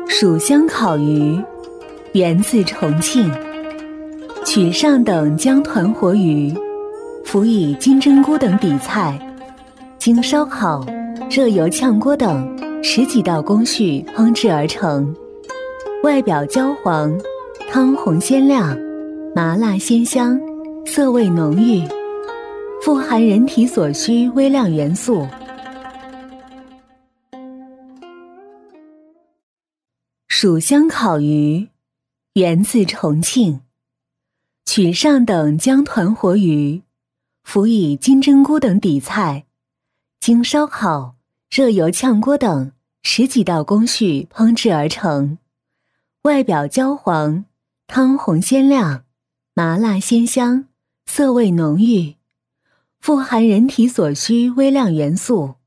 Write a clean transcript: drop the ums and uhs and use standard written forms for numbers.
蜀香烤鱼源自重庆，取上等姜团活鱼，辅以金针菇等底菜，经烧烤、热油炝锅等10几道工序烹制而成。外表焦黄，汤红鲜亮，麻辣鲜香，色味浓郁，富含人体所需微量元素。蜀香烤鱼源自重庆，取上等姜团活鱼，辅以金针菇等底菜，经烧烤、热油炝锅等10几道工序烹制而成。外表焦黄，汤红鲜亮，麻辣鲜香，色味浓郁，富含人体所需微量元素。